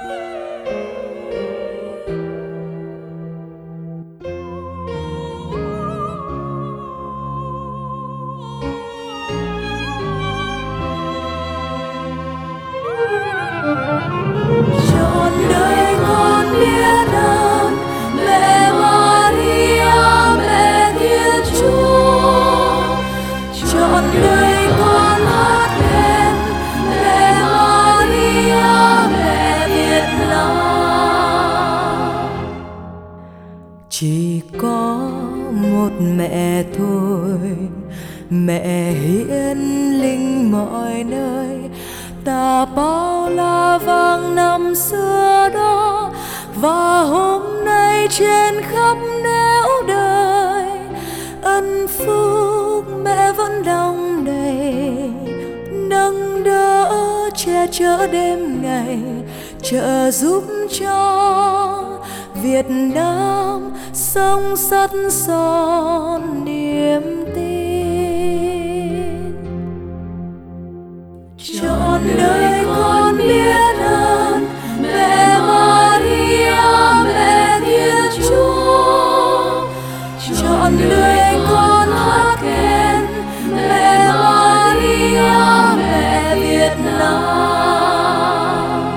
Trọn đời con biết ơn mẹ Maria, mẹ Thiên Chúa. Trọn đời con hát lên mẹ Maria, mẹ Việt Nam. Chỉ có một mẹ thôi, mẹ hiển linh mọi nơi. Ta bao la vang năm xưa đó, và hôm nay trên khắp nẻo đời, ân phúc mẹ vẫn đong đầy, nâng đỡ che chở đêm ngày, trợ giúp cho Việt Nam sống sắt son niềm tin. Trọn đời con biết ơn mẹ Maria, mẹ Thiên Chúa. Trọn đời con hát khen mẹ Maria, mẹ Việt Nam.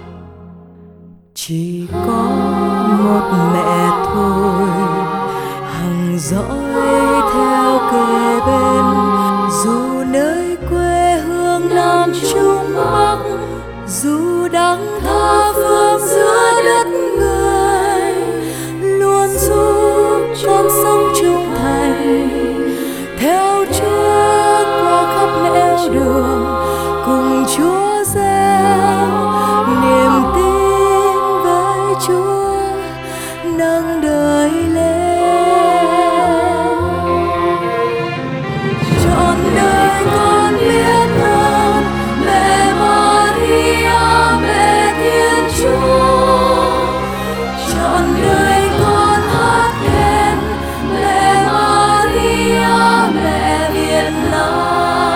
Chỉ có một mẹ thôi, hằng dõi theo kề bên, dù nơi quê hương Nam Trung Bắc, dù đắng tha phương giữa đất người, luôn giúp con sống trung thành theo Chúa qua khắp nẻo đường, cùng Chúa gieo niềm tin với Chúa nâng đời lên. Trọn đời con biết ơn mẹ Maria, mẹ Thiên Chúa. Trọn đời con hát khen mẹ Maria, mẹ Việt Nam.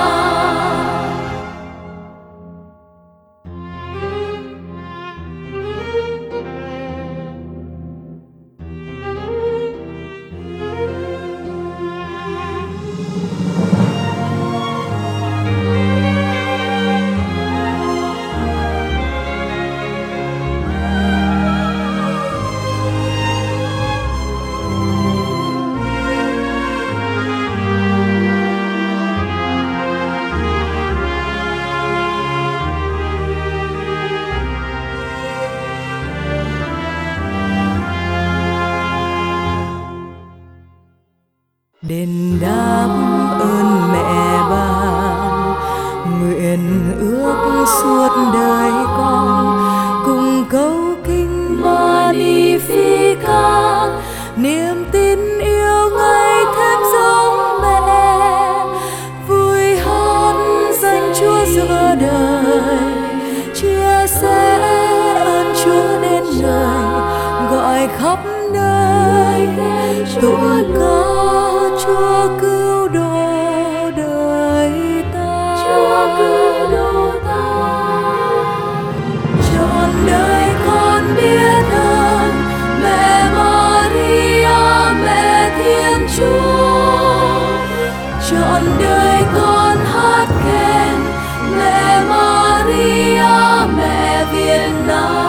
Đền đáp ơn mẹ ban, nguyện ước suốt đời con, cùng câu kinh Magnificat, niềm tin yêu ngài thêm giống mẹ, vui hát danh Chúa giữa đời, chia sẻ ơn Chúa đến đời, gọi khắp nơi tụng ca Chúa cứu độ đời ta. Chúa cứu độ ta. Trọn đời con biết ơn mẹ Maria, mẹ Thiên Chúa. Trọn đời con hát khen mẹ Maria, mẹ Việt Nam.